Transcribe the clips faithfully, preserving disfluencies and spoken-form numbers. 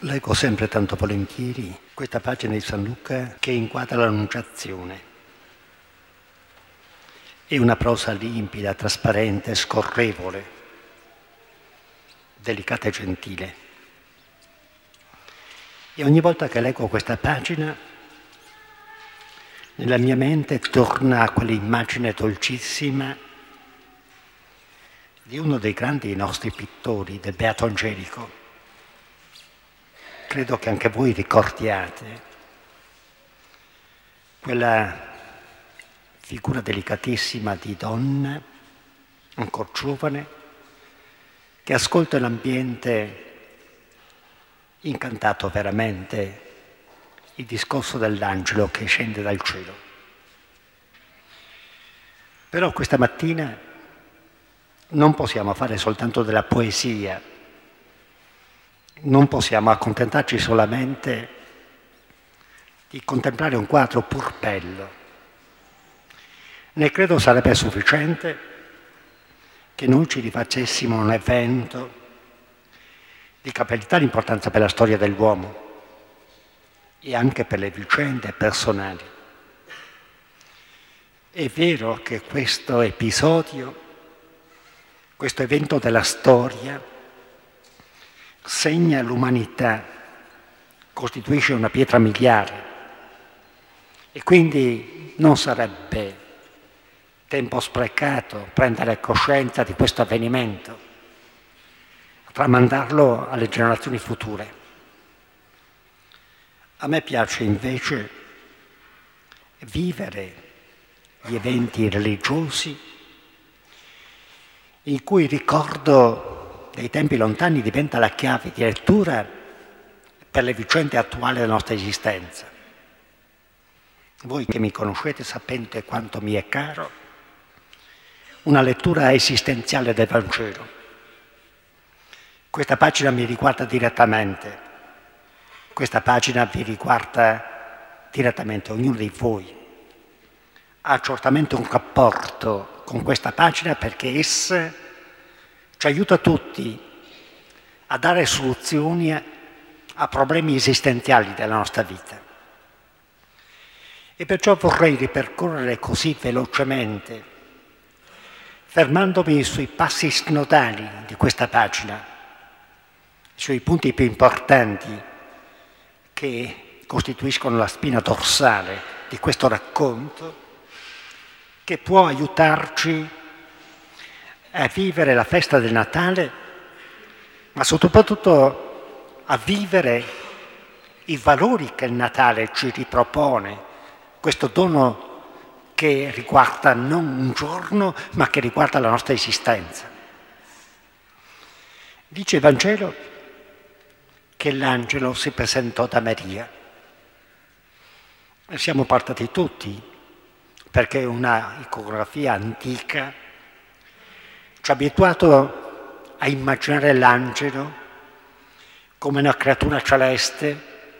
Leggo sempre tanto volentieri questa pagina di San Luca che inquadra l'Annunciazione. È una prosa limpida, trasparente, scorrevole, delicata e gentile. E ogni volta che leggo questa pagina, nella mia mente torna quell'immagine dolcissima di uno dei grandi nostri pittori, del Beato Angelico. Credo che anche voi ricordiate quella figura delicatissima di donna, ancora giovane, che ascolta l'ambiente incantato veramente il discorso dell'angelo che scende dal cielo. Però questa mattina non possiamo fare soltanto della poesia, non possiamo accontentarci solamente di contemplare un quadro pur bello. Ne credo sarebbe sufficiente che noi ci rifacessimo un evento di capitale importanza per la storia dell'uomo e anche per le vicende personali. È vero che questo episodio, questo evento della storia, segna l'umanità, costituisce una pietra miliare e quindi non sarebbe tempo sprecato prendere coscienza di questo avvenimento, tramandarlo alle generazioni future. A me piace invece vivere gli eventi religiosi in cui il ricordo dei tempi lontani diventa la chiave di lettura per le vicende attuali della nostra esistenza. Voi che mi conoscete sapete quanto mi è caro una lettura esistenziale del Vangelo. Questa pagina mi riguarda direttamente, questa pagina vi riguarda direttamente, ognuno di voi ha certamente un rapporto con questa pagina perché essa ci aiuta tutti a dare soluzioni a problemi esistenziali della nostra vita. E perciò vorrei ripercorrere così velocemente, fermandomi sui passi snodali di questa pagina, sui punti più importanti che costituiscono la spina dorsale di questo racconto, che può aiutarci a vivere la festa del Natale, ma soprattutto a vivere i valori che il Natale ci ripropone, questo dono che riguarda non un giorno, ma che riguarda la nostra esistenza. Dice il Vangelo che l'angelo si presentò da Maria. E siamo partiti tutti, perché è una iconografia antica ci ha abituato a immaginare l'angelo come una creatura celeste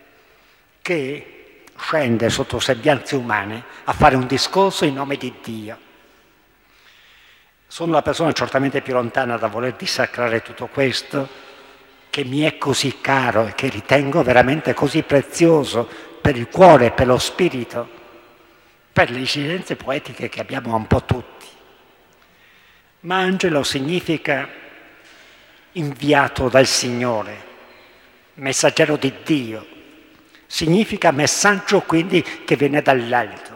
che scende sotto sembianze umane a fare un discorso in nome di Dio. Sono la persona certamente più lontana da voler dissacrare tutto questo, che mi è così caro e che ritengo veramente così prezioso per il cuore, per lo spirito, per le esigenze poetiche che abbiamo un po' tutti. Ma angelo significa inviato dal Signore, messaggero di Dio, significa messaggio quindi che viene dall'alto.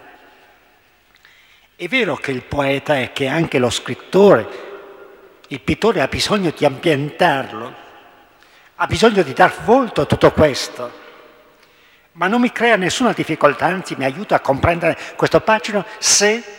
È vero che il poeta e che anche lo scrittore, il pittore ha bisogno di ambientarlo, ha bisogno di dar volto a tutto questo, ma non mi crea nessuna difficoltà, anzi mi aiuta a comprendere questa pagina se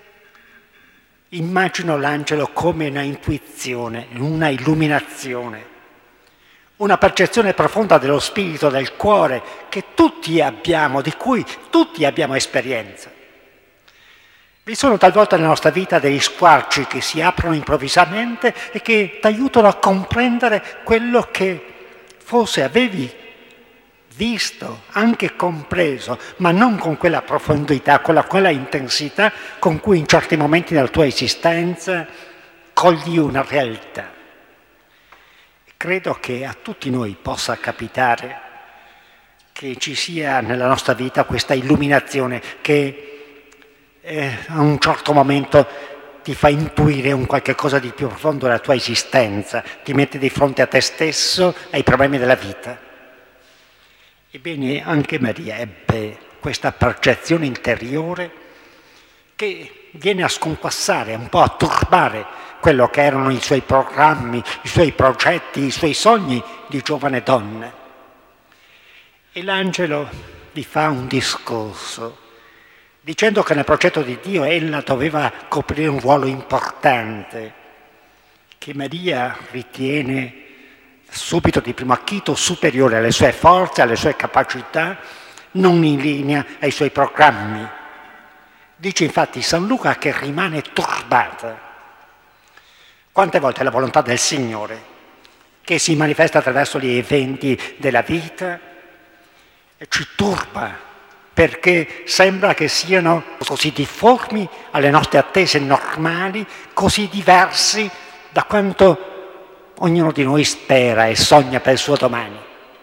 immagino l'angelo come una intuizione, una illuminazione, una percezione profonda dello spirito, del cuore, che tutti abbiamo, di cui tutti abbiamo esperienza. Vi sono talvolta nella nostra vita degli squarci che si aprono improvvisamente e che ti aiutano a comprendere quello che forse avevi visto, anche compreso, ma non con quella profondità, con la, quella intensità con cui in certi momenti della tua esistenza cogli una realtà. Credo che a tutti noi possa capitare che ci sia nella nostra vita questa illuminazione che eh, a un certo momento ti fa intuire un qualche cosa di più profondo della tua esistenza, ti mette di fronte a te stesso, ai problemi della vita. Ebbene, anche Maria ebbe questa percezione interiore che viene a sconquassare, un po' a turbare quello che erano i suoi programmi, i suoi progetti, i suoi sogni di giovane donna. E l'angelo gli fa un discorso, dicendo che nel progetto di Dio ella doveva coprire un ruolo importante, che Maria ritiene subito di primo acchito superiore alle sue forze, alle sue capacità, non in linea ai suoi programmi. Dice infatti San Luca che rimane turbata. Quante volte la volontà del Signore, che si manifesta attraverso gli eventi della vita, ci turba, perché sembra che siano così difformi alle nostre attese normali, così diversi da quanto ognuno di noi spera e sogna per il suo domani.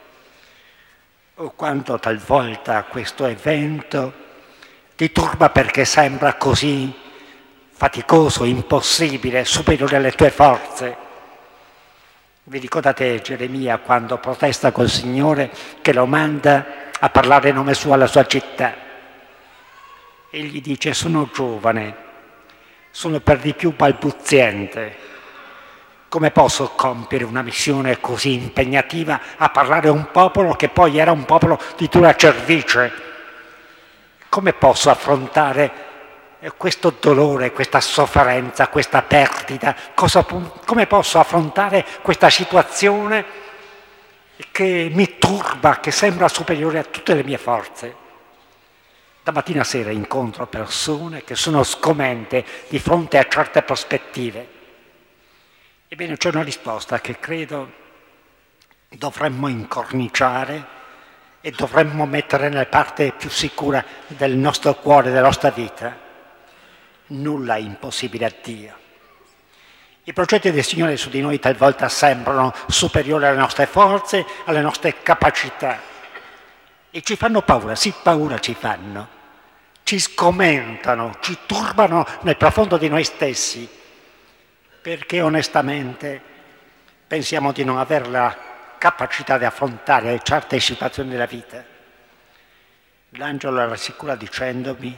O quanto talvolta questo evento ti turba perché sembra così faticoso, impossibile, superiore alle tue forze. Vi ricordate Geremia quando protesta col Signore che lo manda a parlare in nome suo alla sua città? E gli dice: sono giovane, sono per di più balbuziente, come posso compiere una missione così impegnativa a parlare a un popolo che poi era un popolo di dura cervice? Come posso affrontare questo dolore, questa sofferenza, questa perdita? Cosa, come posso affrontare questa situazione che mi turba, che sembra superiore a tutte le mie forze? Da mattina a sera incontro persone che sono sgomente di fronte a certe prospettive. Ebbene, c'è una risposta che credo dovremmo incorniciare e dovremmo mettere nella parte più sicura del nostro cuore, della nostra vita. Nulla è impossibile a Dio. I progetti del Signore su di noi talvolta sembrano superiori alle nostre forze, alle nostre capacità e ci fanno paura, sì, paura ci fanno, ci sgomentano, ci turbano nel profondo di noi stessi, perché onestamente pensiamo di non avere la capacità di affrontare certe situazioni della vita. L'angelo la rassicura dicendomi: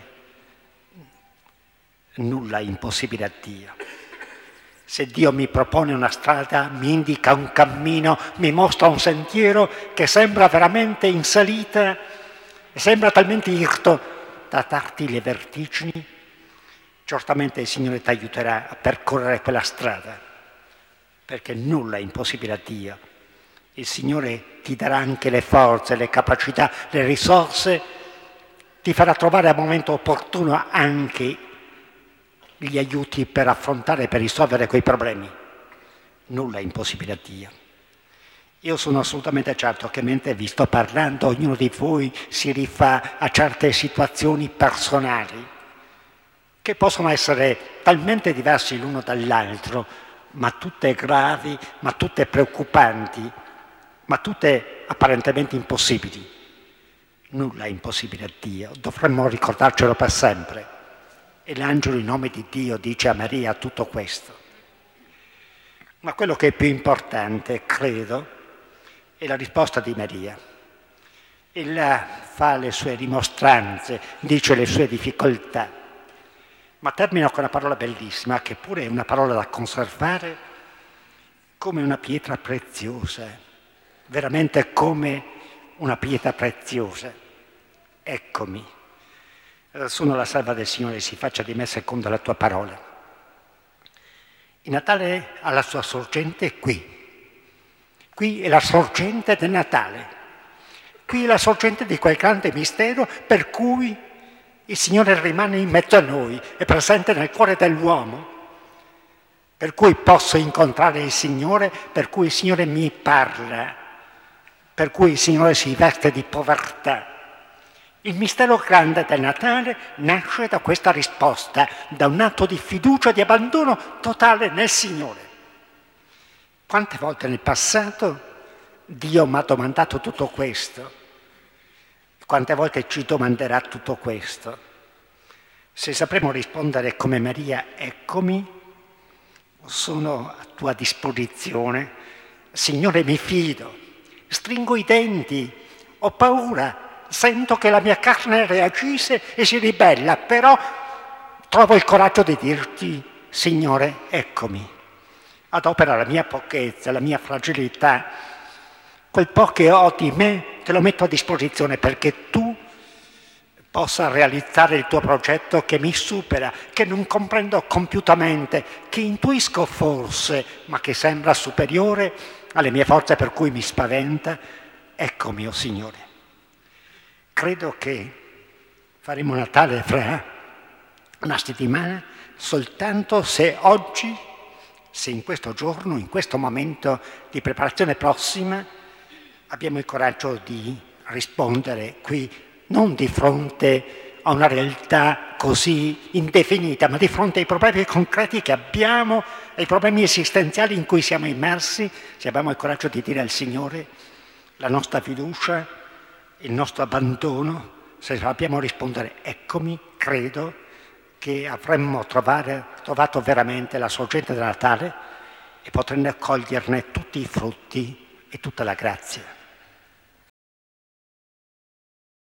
nulla è impossibile a Dio. Se Dio mi propone una strada, mi indica un cammino, mi mostra un sentiero che sembra veramente in salita, sembra talmente irto da darti le vertigini, certamente il Signore ti aiuterà a percorrere quella strada, perché nulla è impossibile a Dio. Il Signore ti darà anche le forze, le capacità, le risorse, ti farà trovare al momento opportuno anche gli aiuti per affrontare e per risolvere quei problemi. Nulla è impossibile a Dio. Io sono assolutamente certo che mentre vi sto parlando ognuno di voi si rifà a certe situazioni personali che possono essere talmente diversi l'uno dall'altro, ma tutte gravi, ma tutte preoccupanti, ma tutte apparentemente impossibili. Nulla è impossibile a Dio, dovremmo ricordarcelo per sempre. E l'angelo in nome di Dio dice a Maria tutto questo. Ma quello che è più importante, credo, è la risposta di Maria. Ella fa le sue rimostranze, dice le sue difficoltà, ma termina con una parola bellissima, che pure è una parola da conservare come una pietra preziosa, veramente come una pietra preziosa. Eccomi. Sono la salva del Signore, si faccia di me secondo la tua parola. Il Natale ha la sua sorgente qui. Qui è la sorgente del Natale. Qui è la sorgente di quel grande mistero per cui il Signore rimane in mezzo a noi, è presente nel cuore dell'uomo, per cui posso incontrare il Signore, per cui il Signore mi parla, per cui il Signore si veste di povertà. Il mistero grande del Natale nasce da questa risposta, da un atto di fiducia, di abbandono totale nel Signore. Quante volte nel passato Dio mi ha domandato tutto questo? Quante volte ci domanderà tutto questo? Se sapremo rispondere come Maria, eccomi, sono a tua disposizione, Signore, mi fido, stringo i denti, ho paura, sento che la mia carne reagisce e si ribella, però trovo il coraggio di dirti, Signore, eccomi. Adopera la mia pochezza, la mia fragilità, quel po' che ho di me te lo metto a disposizione perché tu possa realizzare il tuo progetto che mi supera, che non comprendo compiutamente, che intuisco forse, ma che sembra superiore alle mie forze per cui mi spaventa. Ecco mio Signore. Credo che faremo Natale fra una settimana soltanto se oggi, se in questo giorno, in questo momento di preparazione prossima, abbiamo il coraggio di rispondere qui, non di fronte a una realtà così indefinita, ma di fronte ai problemi concreti che abbiamo, ai problemi esistenziali in cui siamo immersi, se abbiamo il coraggio di dire al Signore la nostra fiducia, il nostro abbandono, se sappiamo rispondere eccomi, credo che avremmo trovare, trovato veramente la sorgente del Natale e potremmo coglierne tutti i frutti e tutta la grazia.